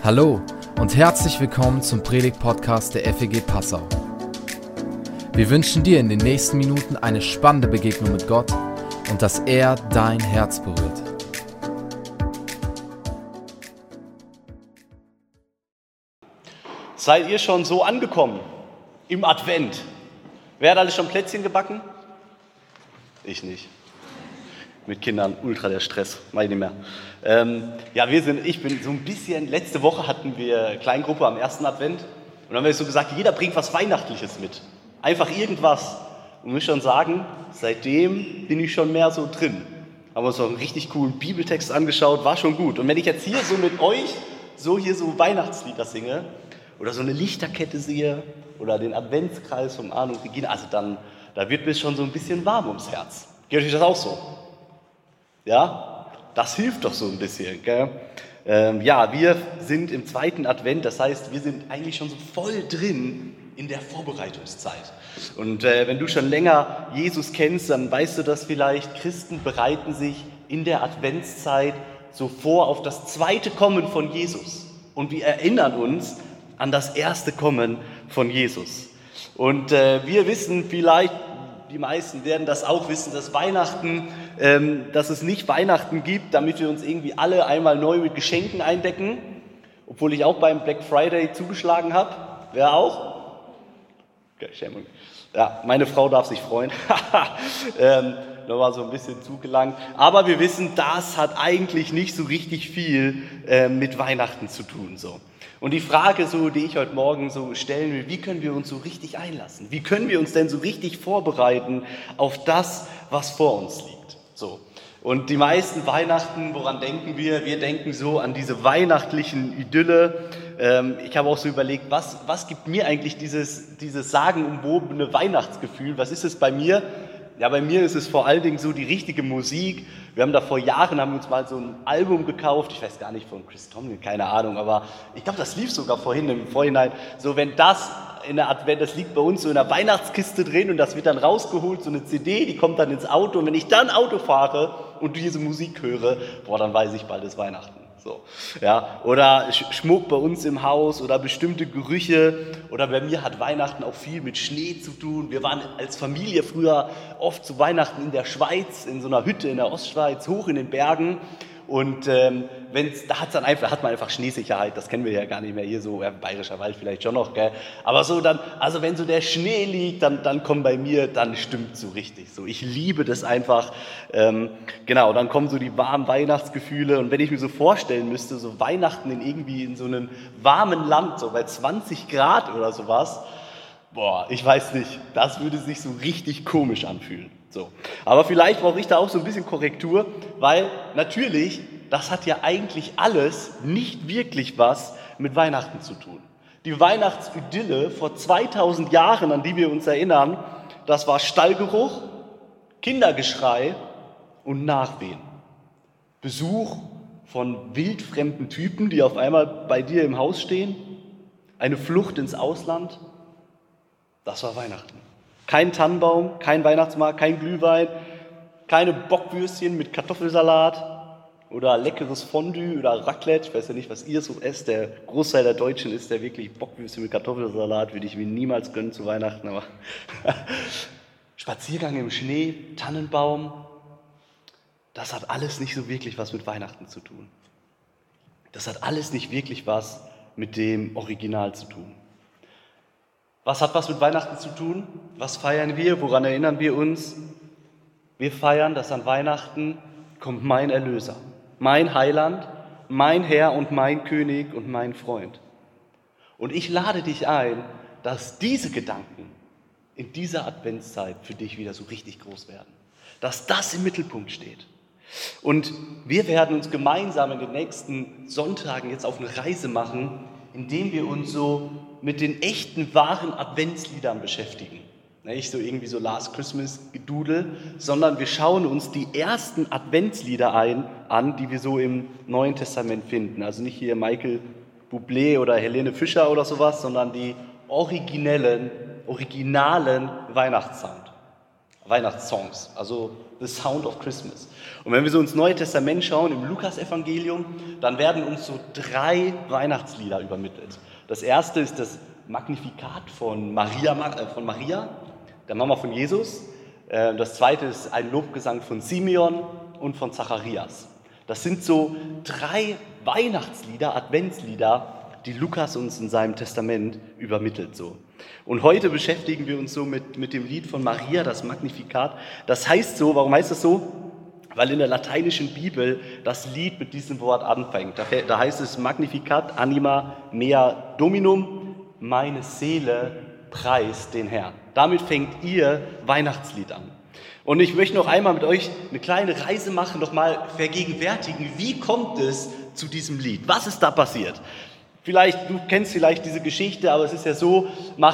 Hallo und herzlich willkommen zum Predigt-Podcast der FEG Passau. Wir wünschen dir in den nächsten Minuten eine spannende Begegnung mit Gott und dass er dein Herz berührt. Seid ihr schon so angekommen im Advent? Wer hat alles schon Plätzchen gebacken? Ich nicht. Mit Kindern ultra der Stress, mach ich nicht mehr. Ich bin so ein bisschen, letzte Woche hatten wir Kleingruppe am ersten Advent und dann haben wir so gesagt, jeder bringt was Weihnachtliches mit. Einfach irgendwas. Und ich muss schon sagen, seitdem bin ich schon mehr so drin. Haben uns noch einen richtig coolen Bibeltext angeschaut, war schon gut. Und wenn ich jetzt hier so mit euch so Weihnachtslieder singe oder so eine Lichterkette sehe oder den Adventskreis von Arno und Regina, also dann, da wird mir schon so ein bisschen warm ums Herz. Geht euch das auch so? Ja, das hilft doch so ein bisschen, gell? Wir sind im zweiten Advent, das heißt, wir sind eigentlich schon so voll drin in der Vorbereitungszeit. Und wenn du schon länger Jesus kennst, dann weißt du das vielleicht, Christen bereiten sich in der Adventszeit so vor auf das zweite Kommen von Jesus. Und wir erinnern uns an das erste Kommen von Jesus. Und wir wissen vielleicht, die meisten werden das auch wissen, dass dass es nicht Weihnachten gibt, damit wir uns irgendwie alle einmal neu mit Geschenken eindecken. Obwohl ich auch beim Black Friday zugeschlagen habe. Wer auch? Okay, Schämung. Ja, meine Frau darf sich freuen. Da war so ein bisschen zugelangt. Aber wir wissen, das hat eigentlich nicht so richtig viel mit Weihnachten zu tun. So. Und die Frage, die ich heute Morgen so stellen will, wie können wir uns so richtig einlassen? Wie können wir uns denn so richtig vorbereiten auf das, was vor uns liegt? So. Und die meisten Weihnachten, woran denken wir? Wir denken so an diese weihnachtlichen Idylle. Ich habe auch so überlegt, was gibt mir eigentlich dieses sagenumwobene Weihnachtsgefühl? Was ist es bei mir? Ja, bei mir ist es vor allen Dingen so die richtige Musik. Wir haben da vor Jahren haben wir uns mal so ein Album gekauft, ich weiß gar nicht, von Chris Tomlin, keine Ahnung, aber ich glaube, das lief sogar im Vorhinein. So, wenn das in der Advent, das liegt bei uns so in der Weihnachtskiste drin und das wird dann rausgeholt, so eine CD, die kommt dann ins Auto und wenn ich dann Auto fahre und diese Musik höre, dann weiß ich, bald ist Weihnachten. So, ja, oder Schmuck bei uns im Haus oder bestimmte Gerüche oder bei mir hat Weihnachten auch viel mit Schnee zu tun. Wir waren als Familie früher oft zu Weihnachten in der Schweiz, in so einer Hütte in der Ostschweiz, hoch in den Bergen und da hat man einfach Schneesicherheit, das kennen wir ja gar nicht mehr hier so, Bayerischer Wald vielleicht schon noch, gell? Aber so dann, also wenn so der Schnee liegt, dann kommt bei mir, dann stimmt so richtig so. Ich liebe das einfach, dann kommen so die warmen Weihnachtsgefühle und wenn ich mir so vorstellen müsste, so Weihnachten in so einem warmen Land, so bei 20 Grad oder sowas, ich weiß nicht, das würde sich so richtig komisch anfühlen. So. Aber vielleicht brauche ich da auch so ein bisschen Korrektur, weil natürlich, das hat ja eigentlich alles nicht wirklich was mit Weihnachten zu tun. Die Weihnachtsidylle vor 2000 Jahren, an die wir uns erinnern, das war Stallgeruch, Kindergeschrei und Nachwehen. Besuch von wildfremden Typen, die auf einmal bei dir im Haus stehen, eine Flucht ins Ausland, das war Weihnachten. Kein Tannenbaum, kein Weihnachtsmarkt, kein Glühwein, keine Bockwürstchen mit Kartoffelsalat oder leckeres Fondue oder Raclette. Ich weiß ja nicht, was ihr so esst. Der Großteil der Deutschen isst ja wirklich Bockwürstchen mit Kartoffelsalat. Würde ich mir niemals gönnen zu Weihnachten. Aber Spaziergang im Schnee, Tannenbaum, das hat alles nicht so wirklich was mit Weihnachten zu tun. Das hat alles nicht wirklich was mit dem Original zu tun. Was hat was mit Weihnachten zu tun? Was feiern wir? Woran erinnern wir uns? Wir feiern, dass an Weihnachten kommt mein Erlöser, mein Heiland, mein Herr und mein König und mein Freund. Und ich lade dich ein, dass diese Gedanken in dieser Adventszeit für dich wieder so richtig groß werden. Dass das im Mittelpunkt steht. Und wir werden uns gemeinsam in den nächsten Sonntagen jetzt auf eine Reise machen, indem wir uns so mit den echten, wahren Adventsliedern beschäftigen. Nicht so irgendwie so Last Christmas Gedudel, sondern wir schauen uns die ersten Adventslieder an, die wir so im Neuen Testament finden. Also nicht hier Michael Bublé oder Helene Fischer oder sowas, sondern die originalen Weihnachtssound. Weihnachtssongs, also The Sound of Christmas. Und wenn wir so ins Neue Testament schauen, im Lukas-Evangelium, dann werden uns so 3 Weihnachtslieder übermittelt. Das erste ist das Magnificat von Maria, der Mama von Jesus. Das zweite ist ein Lobgesang von Simeon und von Zacharias. Das sind so 3 Weihnachtslieder, Adventslieder, die Lukas uns in seinem Testament übermittelt. So. Und heute beschäftigen wir uns so mit dem Lied von Maria, das Magnificat. Das heißt so, warum heißt das so? Weil in der lateinischen Bibel das Lied mit diesem Wort anfängt. Da heißt es Magnificat anima mea Dominum, meine Seele preist den Herrn. Damit fängt ihr Weihnachtslied an. Und ich möchte noch einmal mit euch eine kleine Reise machen, noch mal vergegenwärtigen, wie kommt es zu diesem Lied? Was ist da passiert? Du kennst vielleicht diese Geschichte, aber es ist ja so,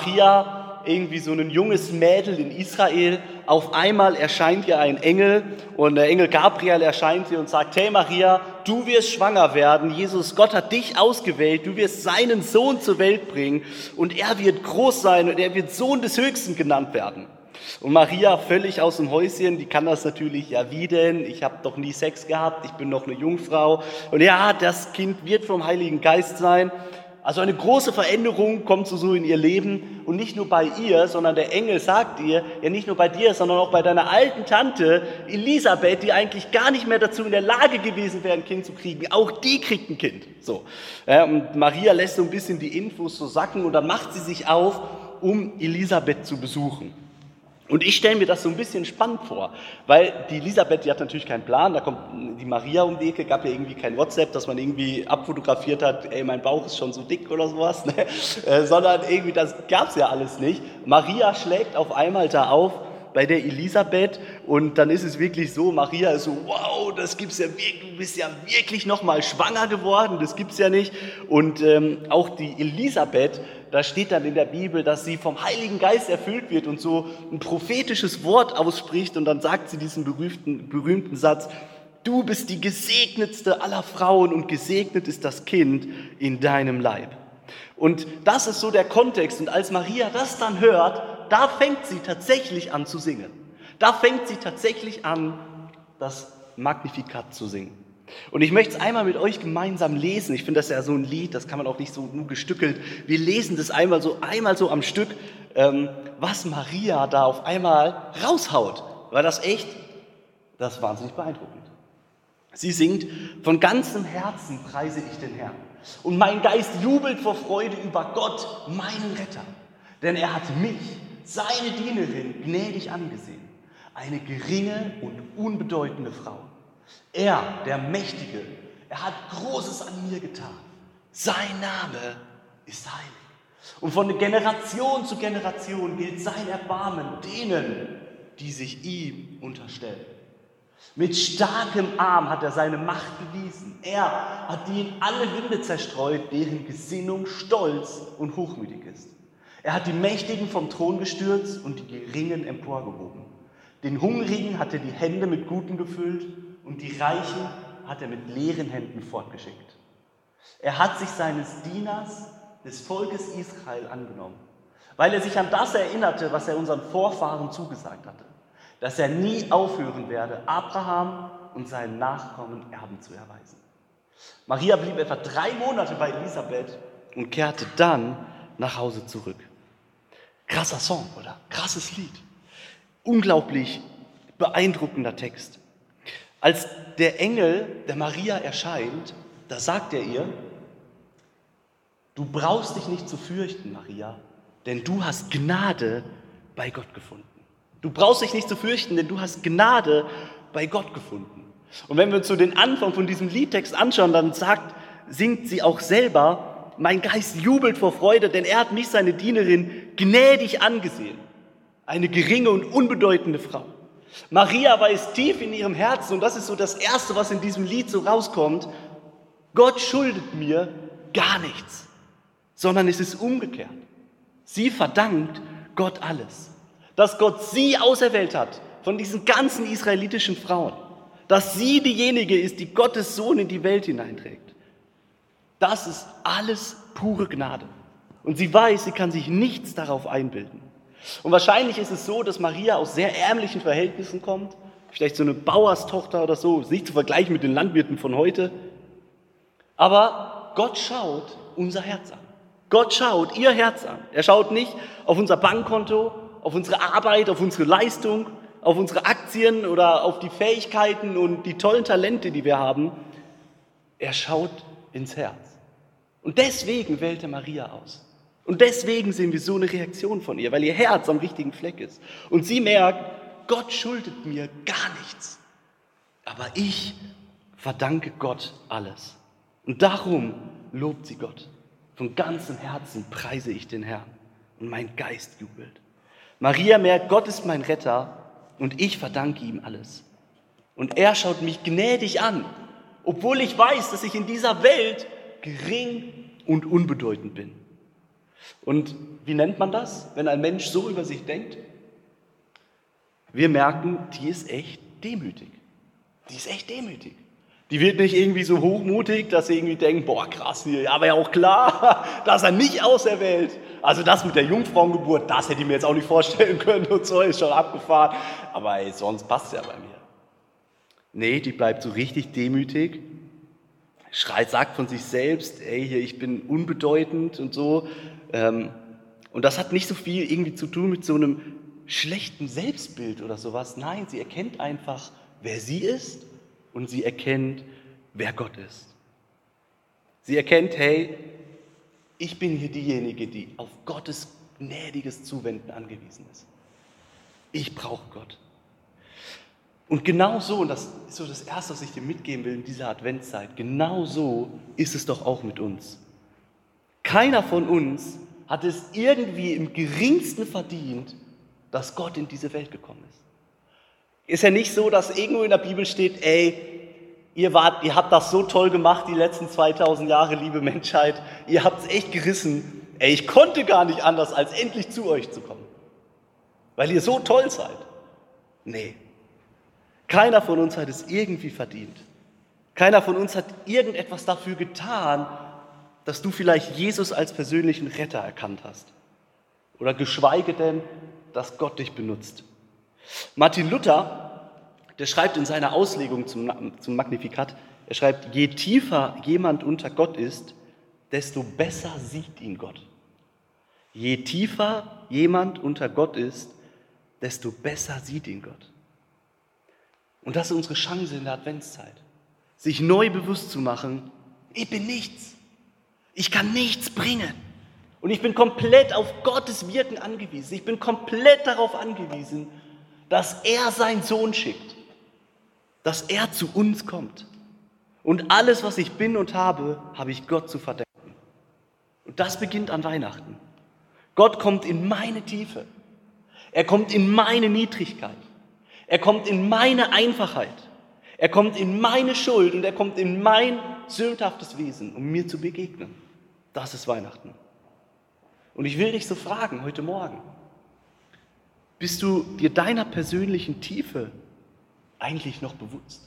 Maria, irgendwie so ein junges Mädel in Israel, auf einmal erscheint ihr ein Engel und der Engel Gabriel erscheint ihr und sagt, hey Maria, du wirst schwanger werden, Gott hat dich ausgewählt, du wirst seinen Sohn zur Welt bringen und er wird groß sein und er wird Sohn des Höchsten genannt werden. Und Maria, völlig aus dem Häuschen, die kann das natürlich, ja wie denn, ich habe doch nie Sex gehabt, ich bin noch eine Jungfrau. Und ja, das Kind wird vom Heiligen Geist sein. Also eine große Veränderung kommt so in ihr Leben. Und nicht nur bei ihr, sondern der Engel sagt ihr, ja nicht nur bei dir, sondern auch bei deiner alten Tante Elisabeth, die eigentlich gar nicht mehr dazu in der Lage gewesen wäre, ein Kind zu kriegen. Auch die kriegt ein Kind. So. Und Maria lässt so ein bisschen die Infos so sacken und dann macht sie sich auf, um Elisabeth zu besuchen. Und ich stelle mir das so ein bisschen spannend vor, weil die Elisabeth, die hat natürlich keinen Plan, da kommt die Maria um die Ecke, gab ja irgendwie kein WhatsApp, dass man irgendwie abfotografiert hat, ey, mein Bauch ist schon so dick oder sowas, ne? Sondern irgendwie, das gab's ja alles nicht. Maria schlägt auf einmal da auf bei der Elisabeth und dann ist es wirklich so, Maria ist so, wow, das gibt's ja wirklich, du bist ja wirklich nochmal schwanger geworden, das gibt's ja nicht. Und auch die Elisabeth, da steht dann in der Bibel, dass sie vom Heiligen Geist erfüllt wird und so ein prophetisches Wort ausspricht und dann sagt sie diesen berühmten Satz, du bist die gesegnetste aller Frauen und gesegnet ist das Kind in deinem Leib. Und das ist so der Kontext und als Maria das dann hört, da fängt sie tatsächlich an zu singen. Da fängt sie tatsächlich an, das Magnificat zu singen. Und ich möchte es einmal mit euch gemeinsam lesen. Ich finde das ja so ein Lied, das kann man auch nicht so nur gestückelt. Wir lesen das einmal so am Stück, was Maria da auf einmal raushaut. Weil das ist wahnsinnig beeindruckend. Sie singt, von ganzem Herzen preise ich den Herrn. Und mein Geist jubelt vor Freude über Gott, meinen Retter. Denn er hat mich, seine Dienerin, gnädig angesehen. Eine geringe und unbedeutende Frau. Er, der Mächtige, er hat Großes an mir getan. Sein Name ist heilig. Und von Generation zu Generation gilt sein Erbarmen denen, die sich ihm unterstellen. Mit starkem Arm hat er seine Macht bewiesen. Er hat die in alle Winde zerstreut, deren Gesinnung stolz und hochmütig ist. Er hat die Mächtigen vom Thron gestürzt und die Geringen emporgehoben. Den Hungrigen hat er die Hände mit Gutem gefüllt und die Reichen hat er mit leeren Händen fortgeschickt. Er hat sich seines Dieners, des Volkes Israel, angenommen, weil er sich an das erinnerte, was er unseren Vorfahren zugesagt hatte, dass er nie aufhören werde, Abraham und seinen Nachkommen Erben zu erweisen. Maria blieb etwa 3 Monate bei Elisabeth und kehrte dann nach Hause zurück. Krasser Song, oder? Krasses Lied. Unglaublich beeindruckender Text. Als der Engel der Maria erscheint, da sagt er ihr, du brauchst dich nicht zu fürchten, Maria, denn du hast Gnade bei Gott gefunden. Du brauchst dich nicht zu fürchten, denn du hast Gnade bei Gott gefunden. Und wenn wir uns so den Anfang von diesem Liedtext anschauen, dann singt sie auch selber, mein Geist jubelt vor Freude, denn er hat mich, seine Dienerin, gnädig angesehen. Eine geringe und unbedeutende Frau. Maria weiß tief in ihrem Herzen, und das ist so das Erste, was in diesem Lied so rauskommt, Gott schuldet mir gar nichts, sondern es ist umgekehrt. Sie verdankt Gott alles. Dass Gott sie auserwählt hat von diesen ganzen israelitischen Frauen. Dass sie diejenige ist, die Gottes Sohn in die Welt hineinträgt. Das ist alles pure Gnade. Und sie weiß, sie kann sich nichts darauf einbilden. Und wahrscheinlich ist es so, dass Maria aus sehr ärmlichen Verhältnissen kommt, vielleicht so eine Bauerstochter oder so, ist nicht zu vergleichen mit den Landwirten von heute. Aber Gott schaut unser Herz an. Gott schaut ihr Herz an. Er schaut nicht auf unser Bankkonto, auf unsere Arbeit, auf unsere Leistung, auf unsere Aktien oder auf die Fähigkeiten und die tollen Talente, die wir haben. Er schaut ins Herz. Und deswegen wählt er Maria aus. Und deswegen sehen wir so eine Reaktion von ihr, weil ihr Herz am richtigen Fleck ist. Und sie merkt, Gott schuldet mir gar nichts. Aber ich verdanke Gott alles. Und darum lobt sie Gott. Von ganzem Herzen preise ich den Herrn. Und mein Geist jubelt. Maria merkt, Gott ist mein Retter und ich verdanke ihm alles. Und er schaut mich gnädig an, obwohl ich weiß, dass ich in dieser Welt gering und unbedeutend bin. Und wie nennt man das, wenn ein Mensch so über sich denkt? Wir merken, die ist echt demütig. Die ist echt demütig. Die wird nicht irgendwie so hochmutig, dass sie irgendwie denkt, boah krass, hier, aber ja auch klar, dass er nicht auserwählt. Also das mit der Jungfrauengeburt, das hätte ich mir jetzt auch nicht vorstellen können und so, ist schon abgefahren. Aber ey, sonst passt es ja bei mir. Nee, die bleibt so richtig demütig, sagt von sich selbst, ey, hier, ich bin unbedeutend und so. Und das hat nicht so viel irgendwie zu tun mit so einem schlechten Selbstbild oder sowas. Nein, sie erkennt einfach, wer sie ist und sie erkennt, wer Gott ist. Sie erkennt, hey, ich bin hier diejenige, die auf Gottes gnädiges Zuwenden angewiesen ist. Ich brauche Gott. Und genau so, und das ist so das Erste, was ich dir mitgeben will in dieser Adventszeit, genau so ist es doch auch mit uns. Keiner von uns hat es irgendwie im geringsten verdient, dass Gott in diese Welt gekommen ist. Ist ja nicht so, dass irgendwo in der Bibel steht, ey, ihr habt das so toll gemacht die letzten 2000 Jahre, liebe Menschheit, ihr habt es echt gerissen. Ey, ich konnte gar nicht anders, als endlich zu euch zu kommen, weil ihr so toll seid. Nee, keiner von uns hat es irgendwie verdient. Keiner von uns hat irgendetwas dafür getan, dass du vielleicht Jesus als persönlichen Retter erkannt hast. Oder geschweige denn, dass Gott dich benutzt. Martin Luther, der schreibt in seiner Auslegung zum Magnificat, er schreibt, je tiefer jemand unter Gott ist, desto besser sieht ihn Gott. Je tiefer jemand unter Gott ist, desto besser sieht ihn Gott. Und das ist unsere Chance in der Adventszeit, sich neu bewusst zu machen, ich bin nichts, ich kann nichts bringen. Und ich bin komplett auf Gottes Wirken angewiesen. Ich bin komplett darauf angewiesen, dass er seinen Sohn schickt, dass er zu uns kommt. Und alles, was ich bin und habe ich Gott zu verdanken. Und das beginnt an Weihnachten. Gott kommt in meine Tiefe. Er kommt in meine Niedrigkeit. Er kommt in meine Einfachheit. Er kommt in meine Schuld und er kommt in mein sündhaftes Wesen, um mir zu begegnen. Das ist Weihnachten. Und ich will dich so fragen heute Morgen, bist du dir deiner persönlichen Tiefe eigentlich noch bewusst?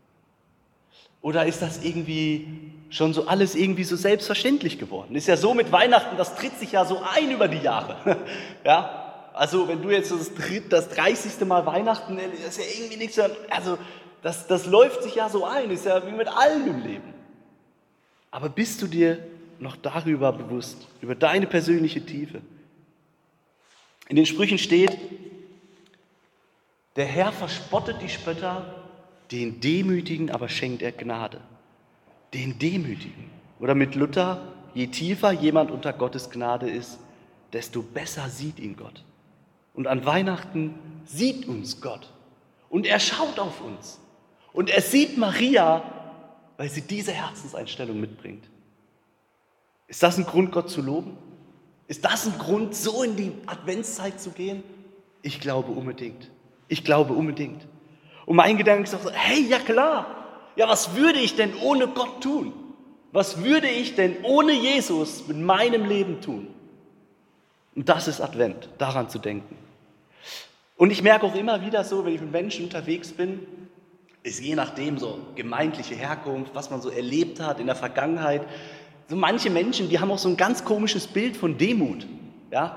Oder ist das irgendwie schon so alles irgendwie so selbstverständlich geworden? Ist ja so mit Weihnachten, das tritt sich ja so ein über die Jahre. Ja? Also wenn du jetzt das 30. Mal Weihnachten, das ist ja irgendwie nichts, also das läuft sich ja so ein, ist ja wie mit allem im Leben. Aber bist du dir noch darüber bewusst, über deine persönliche Tiefe? In den Sprüchen steht, der Herr verspottet die Spötter, den Demütigen aber schenkt er Gnade. Den Demütigen. Oder mit Luther, je tiefer jemand unter Gottes Gnade ist, desto besser sieht ihn Gott. Und an Weihnachten sieht uns Gott. Und er schaut auf uns. Und er sieht Maria, weil sie diese Herzenseinstellung mitbringt. Ist das ein Grund, Gott zu loben? Ist das ein Grund, so in die Adventszeit zu gehen? Ich glaube unbedingt. Ich glaube unbedingt. Und mein Gedanke ist auch so, hey, ja klar. Ja, was würde ich denn ohne Gott tun? Was würde ich denn ohne Jesus mit meinem Leben tun? Und das ist Advent, daran zu denken. Und ich merke auch immer wieder so, wenn ich mit Menschen unterwegs bin, ist je nachdem so gemeindliche Herkunft, was man so erlebt hat in der Vergangenheit. So manche Menschen, die haben auch so ein ganz komisches Bild von Demut. Ja?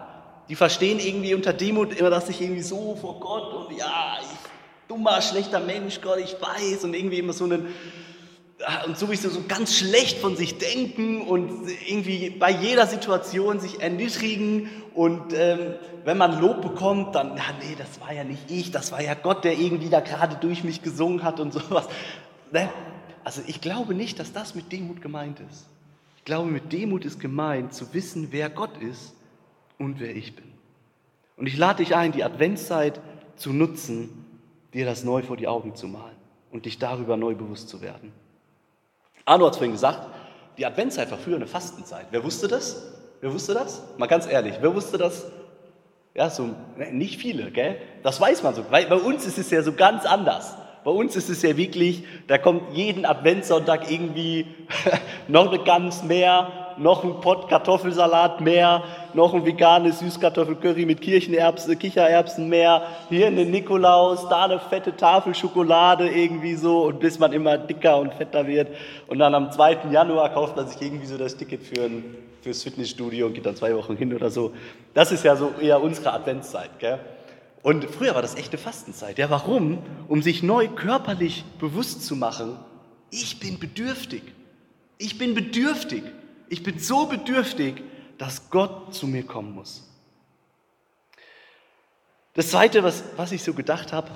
Die verstehen irgendwie unter Demut immer, dass ich irgendwie so vor Gott und ja, ich dummer, schlechter Mensch, Gott, ich weiß und irgendwie immer so einen, und sowieso so ganz schlecht von sich denken und irgendwie bei jeder Situation sich erniedrigen und wenn man Lob bekommt, dann, nee, das war ja nicht ich, das war ja Gott, der irgendwie da gerade durch mich gesungen hat und sowas. Ne? Also ich glaube nicht, dass das mit Demut gemeint ist. Ich glaube, mit Demut ist gemeint, zu wissen, wer Gott ist und wer ich bin. Und ich lade dich ein, die Adventszeit zu nutzen, dir das neu vor die Augen zu malen und dich darüber neu bewusst zu werden. Arno hat es vorhin gesagt, die Adventszeit war früher eine Fastenzeit. Wer wusste das? Wer wusste das? Mal ganz ehrlich, wer wusste das? Ja, so nicht viele, gell? Das weiß man so, weil bei uns ist es ja so ganz anders. Bei uns ist es ja wirklich, da kommt jeden Adventssonntag irgendwie noch eine Gans mehr, noch ein Pott Kartoffelsalat mehr, noch ein veganes Süßkartoffelcurry mit Kichererbsen mehr, hier eine Nikolaus, da eine fette Tafel Schokolade irgendwie so und bis man immer dicker und fetter wird. Und dann am 2. Januar kauft man sich irgendwie so das Ticket fürs Fitnessstudio und geht dann 2 Wochen hin oder so. Das ist ja so eher unsere Adventszeit, gell? Und früher war das echte Fastenzeit. Ja, warum? Um sich neu körperlich bewusst zu machen, ich bin bedürftig. Ich bin bedürftig. Ich bin so bedürftig, dass Gott zu mir kommen muss. Das Zweite, was ich so gedacht habe,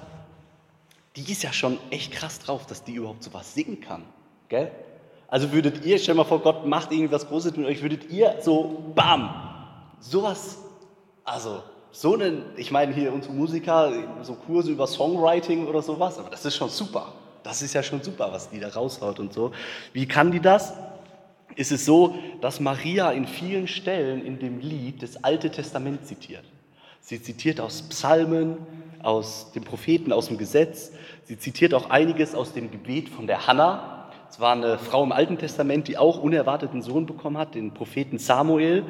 die ist ja schon echt krass drauf, dass die überhaupt so was singen kann. Gell? Also würdet ihr, stell mal vor, Gott macht irgendwas Großes mit euch, würdet ihr so, bam, sowas, also so einen, ich meine hier unsere Musiker, so Kurse über Songwriting oder sowas, aber das ist schon super. Das ist ja schon super, was die da raushaut und so. Wie kann die das? Ist es so, dass Maria in vielen Stellen in dem Lied das Alte Testament zitiert. Sie zitiert aus Psalmen, aus den Propheten, aus dem Gesetz. Sie zitiert auch einiges aus dem Gebet von der Hannah. Es war eine Frau im Alten Testament, die auch unerwartet einen Sohn bekommen hat, den Propheten Samuel.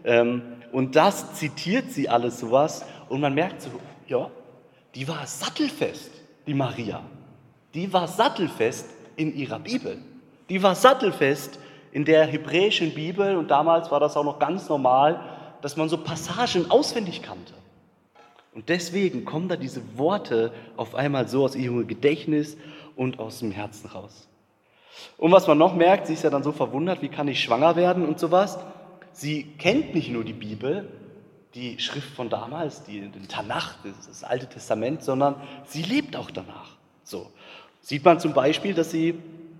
Und das zitiert sie alles sowas. Und man merkt so, ja, die war sattelfest, die Maria. Die war sattelfest in ihrer Bibel. Die war sattelfest in der hebräischen Bibel. Und damals war das auch noch ganz normal, dass man so Passagen auswendig kannte. Und deswegen kommen da diese Worte auf einmal so aus ihrem Gedächtnis und aus dem Herzen raus. Und was man noch merkt, sie ist ja dann so verwundert, wie kann ich schwanger werden und sowas. Sie kennt nicht nur die Bibel, die Schrift von damals, den Tanach, das Alte Testament, sondern sie lebt auch danach. So sieht man zum Beispiel, dass sie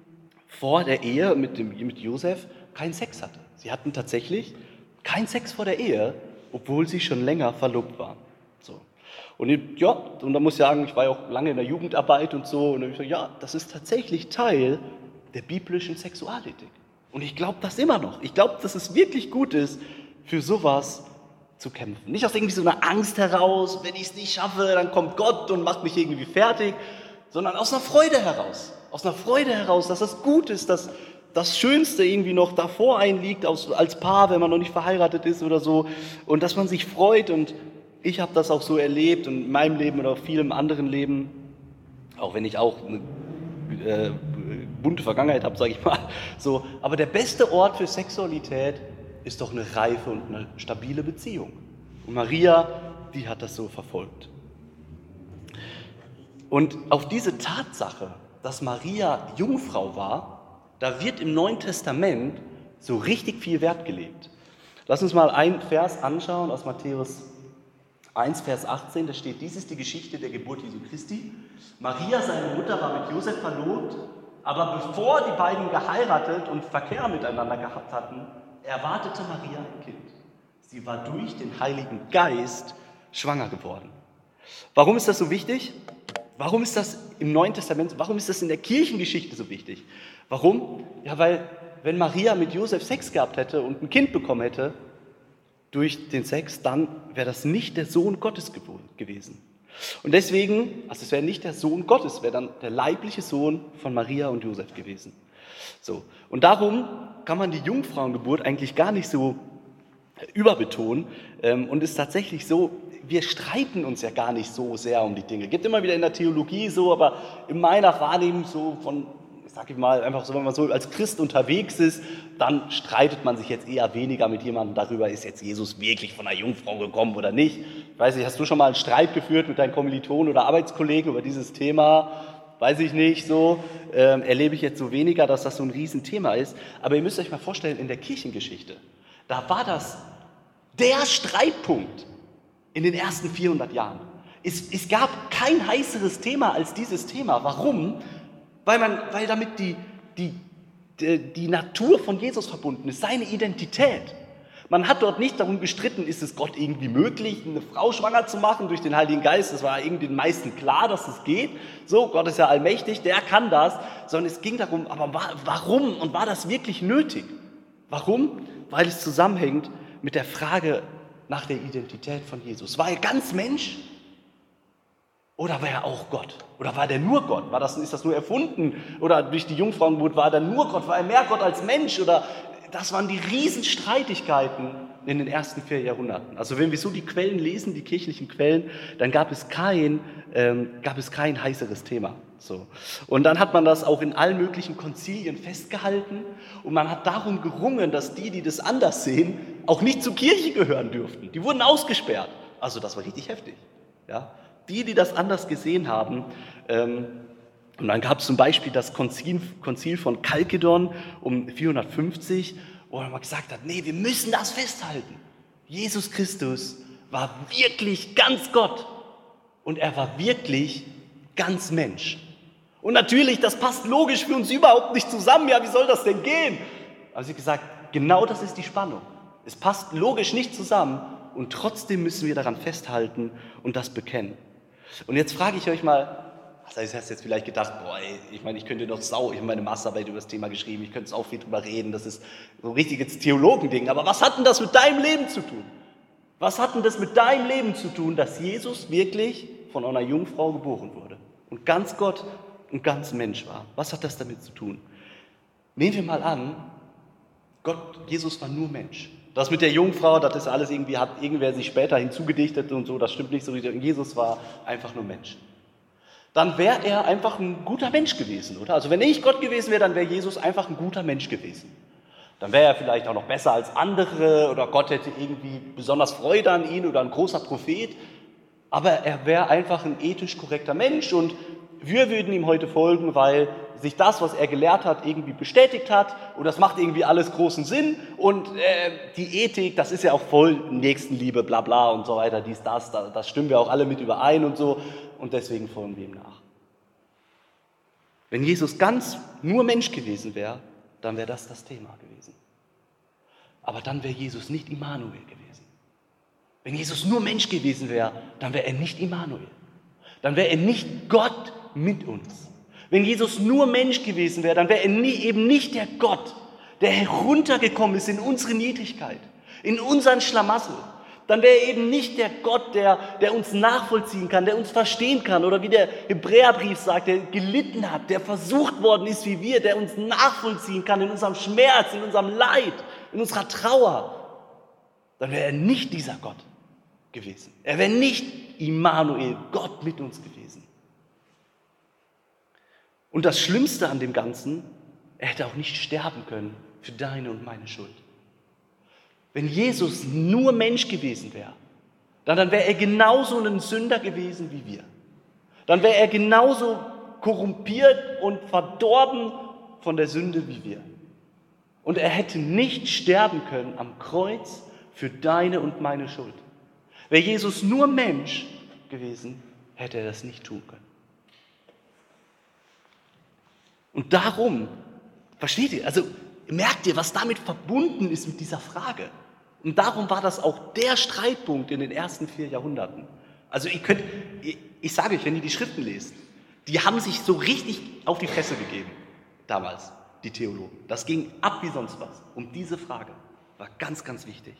vor der Ehe mit Josef keinen Sex hatte. Sie hatten tatsächlich keinen Sex vor der Ehe, obwohl sie schon länger verlobt waren. So. Und ja, und da muss ich sagen, ich war ja auch lange in der Jugendarbeit und so, und dann habe ich gesagt, ja, das ist tatsächlich Teil der biblischen Sexualethik. Und ich glaube das immer noch. Ich glaube, dass es wirklich gut ist, für sowas zu kämpfen. Nicht aus irgendwie so einer Angst heraus, wenn ich es nicht schaffe, dann kommt Gott und macht mich irgendwie fertig, sondern aus einer Freude heraus. Aus einer Freude heraus, dass das gut ist, dass das Schönste irgendwie noch davor einliegt, als Paar, wenn man noch nicht verheiratet ist oder so, und dass man sich freut. Und ich habe das auch so erlebt und in meinem Leben oder auch vielem anderen Leben, auch wenn ich auch eine bunte Vergangenheit habe, sage ich mal. So, aber der beste Ort für Sexualität ist doch eine reife und eine stabile Beziehung. Und Maria, die hat das so verfolgt. Und auf diese Tatsache, dass Maria Jungfrau war, da wird im Neuen Testament so richtig viel Wert gelegt. Lass uns mal einen Vers anschauen aus Matthäus 1, Vers 18, da steht, dies ist die Geschichte der Geburt Jesu Christi. Maria, seine Mutter, war mit Josef verlobt, aber bevor die beiden geheiratet und Verkehr miteinander gehabt hatten, erwartete Maria ein Kind. Sie war durch den Heiligen Geist schwanger geworden. Warum ist das so wichtig? Warum ist das im Neuen Testament, warum ist das in der Kirchengeschichte so wichtig? Warum? Ja, weil wenn Maria mit Josef Sex gehabt hätte und ein Kind bekommen hätte, durch den Sex, dann wäre das nicht der Sohn Gottes gewesen. Und deswegen, also es wäre nicht der Sohn Gottes, es wäre dann der leibliche Sohn von Maria und Josef gewesen. So. Und darum kann man die Jungfrauengeburt eigentlich gar nicht so überbetonen. Und es ist tatsächlich so, wir streiten uns ja gar nicht so sehr um die Dinge. Es gibt immer wieder in der Theologie so, aber in meiner Wahrnehmung so von sag ich mal, einfach so, wenn man so als Christ unterwegs ist, dann streitet man sich jetzt eher weniger mit jemandem darüber, ist jetzt Jesus wirklich von einer Jungfrau gekommen oder nicht. Ich weiß nicht, hast du schon mal einen Streit geführt mit deinen Kommilitonen oder Arbeitskollegen über dieses Thema? Weiß ich nicht, so erlebe ich jetzt so weniger, dass das so ein Riesenthema ist. Aber ihr müsst euch mal vorstellen, in der Kirchengeschichte, da war das der Streitpunkt in den ersten 400 Jahren. Es gab kein heißeres Thema als dieses Thema. Warum? Weil damit die Natur von Jesus verbunden ist, seine Identität. Man hat dort nicht darum gestritten, ist es Gott irgendwie möglich, eine Frau schwanger zu machen durch den Heiligen Geist. Das war irgendwie den meisten klar, dass es geht. So, Gott ist ja allmächtig, der kann das. Sondern es ging darum, aber warum und war das wirklich nötig? Warum? Weil es zusammenhängt mit der Frage nach der Identität von Jesus. War er ganz Mensch? Oder war er auch Gott? Oder war der nur Gott? Ist das nur erfunden? Oder durch die Jungfrauengeburt war er nur Gott? War er mehr Gott als Mensch? Oder das waren die Riesenstreitigkeiten in den ersten 4 Jahrhunderten. Also wenn wir so die Quellen lesen, die kirchlichen Quellen, dann gab es kein heißeres Thema. So. Und dann hat man das auch in allen möglichen Konzilien festgehalten und man hat darum gerungen, dass die das anders sehen, auch nicht zur Kirche gehören dürften. Die wurden ausgesperrt. Also das war richtig heftig. Ja? Die das anders gesehen haben. Und dann gab es zum Beispiel das Konzil von Chalkedon um 450, wo man gesagt hat, nee, wir müssen das festhalten. Jesus Christus war wirklich ganz Gott und er war wirklich ganz Mensch. Und natürlich, das passt logisch für uns überhaupt nicht zusammen. Ja, wie soll das denn gehen? Aber sie hat gesagt, genau das ist die Spannung. Es passt logisch nicht zusammen und trotzdem müssen wir daran festhalten und das bekennen. Und jetzt frage ich euch mal, also ich hast jetzt vielleicht gedacht, ich könnte noch ich habe meine Masterarbeit über das Thema geschrieben, ich könnte auch viel drüber reden, das ist so ein richtiges Theologending, aber was hat denn das mit deinem Leben zu tun? Was hat denn das mit deinem Leben zu tun, dass Jesus wirklich von einer Jungfrau geboren wurde und ganz Gott und ganz Mensch war? Was hat das damit zu tun? Nehmen wir mal an, Jesus war nur Mensch. Das mit der Jungfrau, das ist alles irgendwie, hat irgendwer sich später hinzugedichtet und so, das stimmt nicht so richtig. Jesus war einfach nur Mensch. Dann wäre er einfach ein guter Mensch gewesen, oder? Also wenn ich Gott gewesen wäre, dann wäre Jesus einfach ein guter Mensch gewesen. Dann wäre er vielleicht auch noch besser als andere oder Gott hätte irgendwie besonders Freude an ihn oder ein großer Prophet. Aber er wäre einfach ein ethisch korrekter Mensch und wir würden ihm heute folgen, weil sich das, was er gelehrt hat, irgendwie bestätigt hat und das macht irgendwie alles großen Sinn und die Ethik, das ist ja auch voll Nächstenliebe, bla bla und so weiter, das stimmen wir auch alle mit überein und so und deswegen folgen wir ihm nach. Wenn Jesus ganz nur Mensch gewesen wäre, dann wäre das Thema gewesen. Aber dann wäre Jesus nicht Immanuel gewesen. Wenn Jesus nur Mensch gewesen wäre, dann wäre er nicht Immanuel. Dann wäre er nicht Gott mit uns. Wenn Jesus nur Mensch gewesen wäre, dann wäre er eben nicht der Gott, der heruntergekommen ist in unsere Niedrigkeit, in unseren Schlamassel. Dann wäre er eben nicht der Gott, der uns nachvollziehen kann, der uns verstehen kann oder wie der Hebräerbrief sagt, der gelitten hat, der versucht worden ist wie wir, der uns nachvollziehen kann in unserem Schmerz, in unserem Leid, in unserer Trauer. Dann wäre er nicht dieser Gott gewesen. Er wäre nicht Immanuel, Gott mit uns gewesen. Und das Schlimmste an dem Ganzen, er hätte auch nicht sterben können für deine und meine Schuld. Wenn Jesus nur Mensch gewesen wäre, dann wäre er genauso ein Sünder gewesen wie wir. Dann wäre er genauso korrumpiert und verdorben von der Sünde wie wir. Und er hätte nicht sterben können am Kreuz für deine und meine Schuld. Wäre Jesus nur Mensch gewesen, hätte er das nicht tun können. Und darum, versteht ihr, also merkt ihr, was damit verbunden ist mit dieser Frage? Und darum war das auch der Streitpunkt in den ersten 4 Jahrhunderten. Also ich sage euch, wenn ihr die Schriften lest, die haben sich so richtig auf die Fresse gegeben, damals, die Theologen. Das ging ab wie sonst was. Um diese Frage war ganz, ganz wichtig.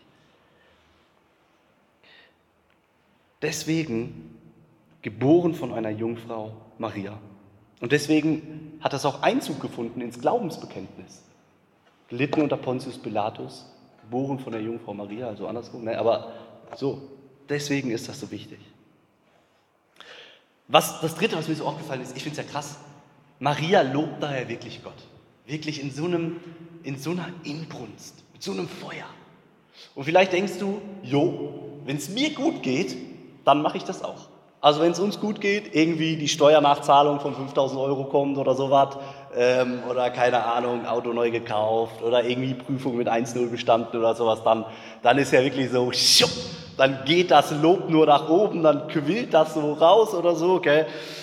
Deswegen geboren von einer Jungfrau Maria. Und deswegen hat das auch Einzug gefunden ins Glaubensbekenntnis. Gelitten unter Pontius Pilatus, geboren von der Jungfrau Maria, also andersrum, ne? Aber so, deswegen ist das so wichtig. Das Dritte, was mir so aufgefallen ist, ich finde es ja krass, Maria lobt daher wirklich Gott. Wirklich in so einer Inbrunst, mit so einem Feuer. Und vielleicht denkst du, wenn es mir gut geht, dann mache ich das auch. Also wenn es uns gut geht, irgendwie die Steuernachzahlung von 5.000 € kommt oder sowas, oder keine Ahnung, Auto neu gekauft oder irgendwie Prüfung mit 1,0 bestanden oder sowas, dann ist ja wirklich so, dann geht das Lob nur nach oben, dann quillt das so raus oder so, gell?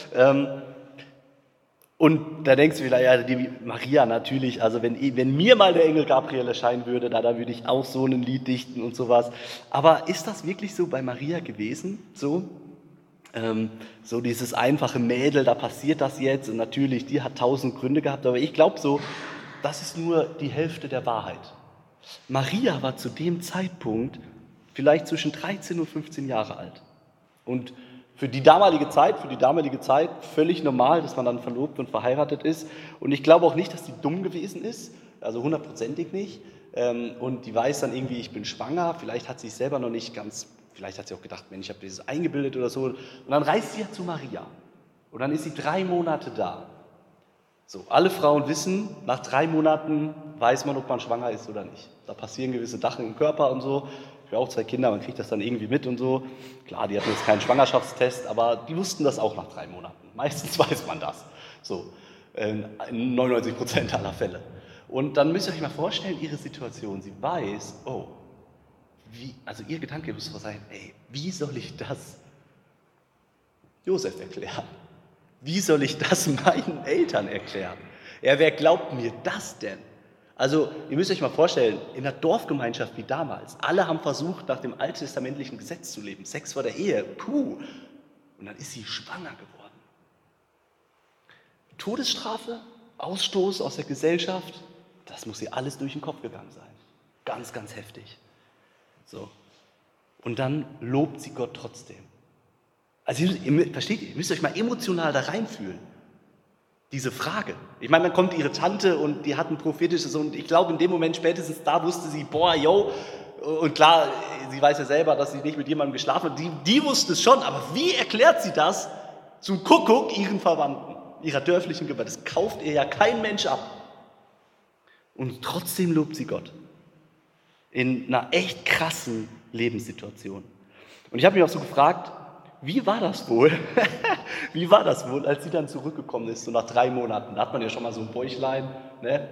Und da denkst du wieder, ja, die Maria natürlich, also wenn mir mal der Engel Gabriel erscheinen würde, da würde ich auch so ein Lied dichten und sowas. Aber ist das wirklich so bei Maria gewesen? So dieses einfache Mädel, da passiert das jetzt und natürlich, die hat 1000 Gründe gehabt, aber ich glaube so, das ist nur die Hälfte der Wahrheit. Maria war zu dem Zeitpunkt vielleicht zwischen 13 und 15 Jahre alt. Und für die damalige Zeit völlig normal, dass man dann verlobt und verheiratet ist. Und ich glaube auch nicht, dass die dumm gewesen ist, also 100%ig nicht. Und die weiß dann irgendwie, ich bin schwanger, vielleicht hat sie es selber noch nicht ganz, vielleicht hat sie auch gedacht, Mensch, ich habe dieses eingebildet oder so. Und dann reist sie ja zu Maria. Und dann ist sie 3 Monate da. So, alle Frauen wissen, nach 3 Monaten weiß man, ob man schwanger ist oder nicht. Da passieren gewisse Sachen im Körper und so. Ich habe auch 2 Kinder, man kriegt das dann irgendwie mit und so. Klar, die hatten jetzt keinen Schwangerschaftstest, aber die wussten das auch nach 3 Monaten. Meistens weiß man das. So, in 99% aller Fälle. Und dann müsst ihr euch mal vorstellen, ihre Situation. Sie weiß, also ihr Gedanke muss sein, wie soll ich das Josef erklären? Wie soll ich das meinen Eltern erklären? Ja, wer glaubt mir das denn? Also, ihr müsst euch mal vorstellen, in einer Dorfgemeinschaft wie damals, alle haben versucht, nach dem alttestamentlichen Gesetz zu leben, Sex vor der Ehe, Und dann ist sie schwanger geworden. Todesstrafe, Ausstoß aus der Gesellschaft, das muss ihr alles durch den Kopf gegangen sein. Ganz, ganz heftig. So. Und dann lobt sie Gott trotzdem. Also, versteht ihr, ihr müsst euch mal emotional da reinfühlen. Diese Frage. Ich meine, dann kommt ihre Tante und die hat ein prophetisches und ich glaube, in dem Moment spätestens da wusste sie, und klar, sie weiß ja selber, dass sie nicht mit jemandem geschlafen hat, die wusste es schon, aber wie erklärt sie das zum Kuckuck ihren Verwandten, ihrer dörflichen Gemeinde? Das kauft ihr ja kein Mensch ab. Und trotzdem lobt sie Gott. In einer echt krassen Lebenssituation. Und ich habe mich auch so gefragt, wie war das wohl? Als sie dann zurückgekommen ist, so nach 3 Monaten? Da hat man ja schon mal so ein Bäuchlein, ne?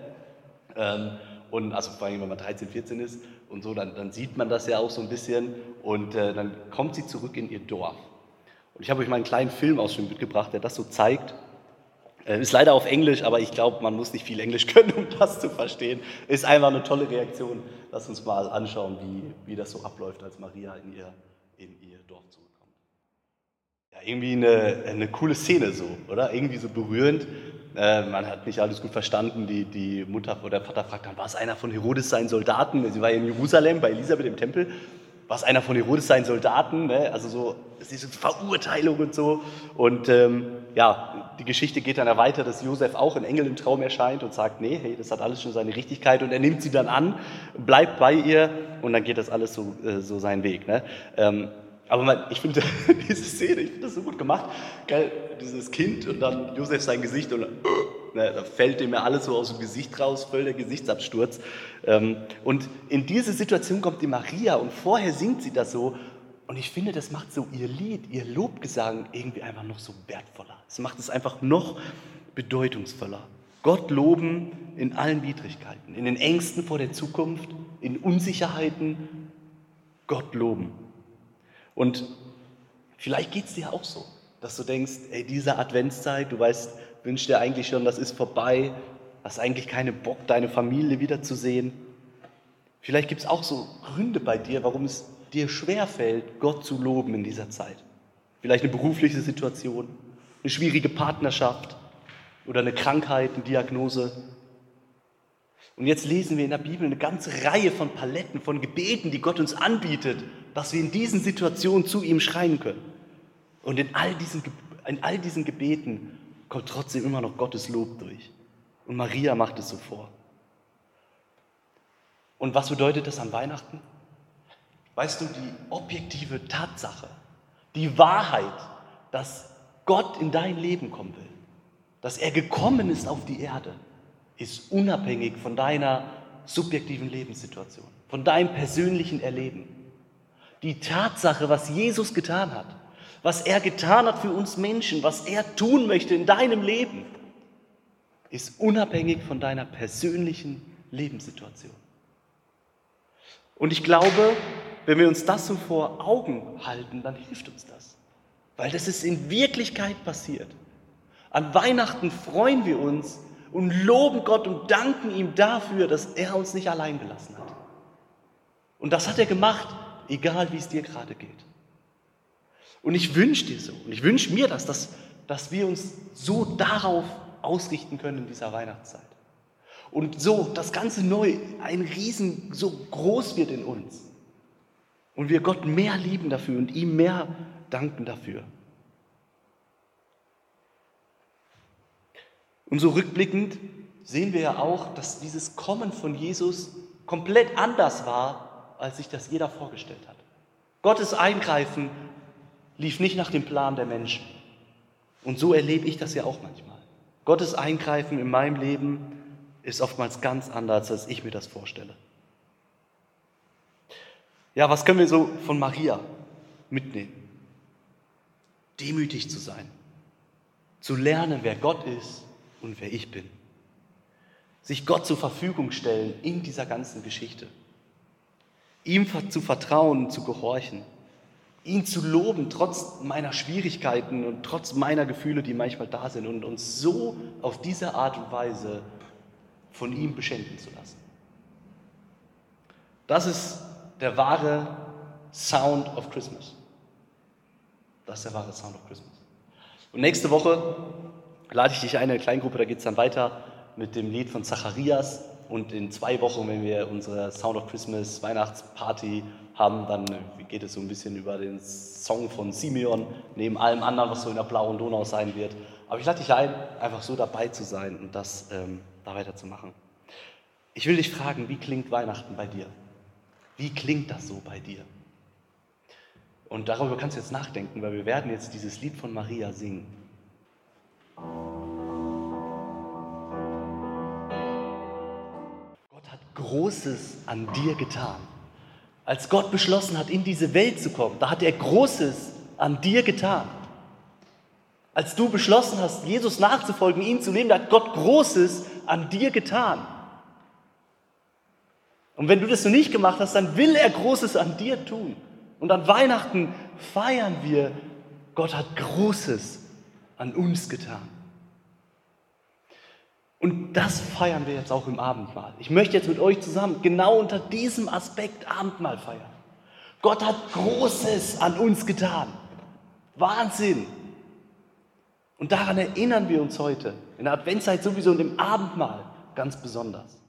Und also vor allem, wenn man 13, 14 ist und so, dann sieht man das ja auch so ein bisschen. Und dann kommt sie zurück in ihr Dorf. Und ich habe euch mal einen kleinen Filmausschnitt mitgebracht, der das so zeigt. Ist leider auf Englisch, aber ich glaube, man muss nicht viel Englisch können, um das zu verstehen. Ist einfach eine tolle Reaktion. Lass uns mal anschauen, wie das so abläuft, als Maria in ihr Dorf zurückkommt. Ja, irgendwie eine coole Szene so, oder? Irgendwie so berührend. Man hat nicht alles gut verstanden. Die Mutter oder der Vater fragt dann, war es einer von Herodes seinen Soldaten? Sie war in Jerusalem bei Elisabeth im Tempel. War es einer von Herodes seinen Soldaten? Ne? Also so, es ist eine Verurteilung und so. Und die Geschichte geht dann ja weiter, dass Josef auch ein Engel im Traum erscheint und sagt, nee, hey, das hat alles schon seine Richtigkeit. Und er nimmt sie dann an, bleibt bei ihr und dann geht das alles so seinen Weg. Ne? Aber ich finde diese Szene, ich finde das so gut gemacht. Geil, dieses Kind und dann Josef sein Gesicht und da fällt ihm ja alles so aus dem Gesicht raus, voll der Gesichtsabsturz. Und in diese Situation kommt die Maria und vorher singt sie das so. Und ich finde, das macht so ihr Lied, ihr Lobgesang irgendwie einfach noch so wertvoller. Es macht es einfach noch bedeutungsvoller. Gott loben in allen Widrigkeiten, in den Ängsten vor der Zukunft, in Unsicherheiten. Gott loben. Und vielleicht geht es dir auch so, dass du denkst, diese Adventszeit, du weißt, wünschst dir eigentlich schon, das ist vorbei, hast eigentlich keinen Bock, deine Familie wiederzusehen. Vielleicht gibt es auch so Gründe bei dir, warum es dir schwerfällt, Gott zu loben in dieser Zeit. Vielleicht eine berufliche Situation, eine schwierige Partnerschaft oder eine Krankheit, eine Diagnose. Und jetzt lesen wir in der Bibel eine ganze Reihe von Paletten, von Gebeten, die Gott uns anbietet, dass wir in diesen Situationen zu ihm schreien können. Und in all diesen Gebeten kommt trotzdem immer noch Gottes Lob durch. Und Maria macht es so vor. Und was bedeutet das an Weihnachten? Weißt du, die objektive Tatsache, die Wahrheit, dass Gott in dein Leben kommen will, dass er gekommen ist auf die Erde, ist unabhängig von deiner subjektiven Lebenssituation, von deinem persönlichen Erleben. Die Tatsache, was Jesus getan hat, was er getan hat für uns Menschen, was er tun möchte in deinem Leben, ist unabhängig von deiner persönlichen Lebenssituation. Und ich glaube, wenn wir uns das so vor Augen halten, dann hilft uns das. Weil das ist in Wirklichkeit passiert. An Weihnachten freuen wir uns und loben Gott und danken ihm dafür, dass er uns nicht allein gelassen hat. Und das hat er gemacht, egal wie es dir gerade geht. Und ich wünsche dir so, und ich wünsche mir das, dass wir uns so darauf ausrichten können in dieser Weihnachtszeit. Und so das Ganze neu, ein Riesen, so groß wird in uns. Und wir Gott mehr lieben dafür und ihm mehr danken dafür. Und so rückblickend sehen wir ja auch, dass dieses Kommen von Jesus komplett anders war, als sich das jeder vorgestellt hat. Gottes Eingreifen lief nicht nach dem Plan der Menschen. Und so erlebe ich das ja auch manchmal. Gottes Eingreifen in meinem Leben ist oftmals ganz anders, als ich mir das vorstelle. Ja, was können wir so von Maria mitnehmen? Demütig zu sein, zu lernen, wer Gott ist und wer ich bin. Sich Gott zur Verfügung stellen in dieser ganzen Geschichte. Ihm zu vertrauen, zu gehorchen. Ihn zu loben, trotz meiner Schwierigkeiten und trotz meiner Gefühle, die manchmal da sind, und uns so auf diese Art und Weise von ihm beschenken zu lassen. Das ist der wahre Sound of Christmas. Das ist der wahre Sound of Christmas. Und nächste Woche lade ich dich ein in eine Kleingruppe, da geht es dann weiter mit dem Lied von Zacharias. Und in 2 Wochen, wenn wir unsere Sound of Christmas Weihnachtsparty haben, dann geht es so ein bisschen über den Song von Simeon, neben allem anderen, was so in der blauen Donau sein wird. Aber ich lade dich ein, einfach so dabei zu sein und das da weiterzumachen. Ich will dich fragen, wie klingt Weihnachten bei dir? Wie klingt das so bei dir? Und darüber kannst du jetzt nachdenken, weil wir werden jetzt dieses Lied von Maria singen. Gott hat Großes an dir getan. Als Gott beschlossen hat, in diese Welt zu kommen, da hat er Großes an dir getan. Als du beschlossen hast, Jesus nachzufolgen, ihn zu leben, da hat Gott Großes an dir getan. Und wenn du das noch nicht gemacht hast, dann will er Großes an dir tun. Und an Weihnachten feiern wir, Gott hat Großes an uns getan. Und das feiern wir jetzt auch im Abendmahl. Ich möchte jetzt mit euch zusammen genau unter diesem Aspekt Abendmahl feiern. Gott hat Großes an uns getan. Wahnsinn! Und daran erinnern wir uns heute, in der Adventszeit sowieso und im Abendmahl ganz besonders.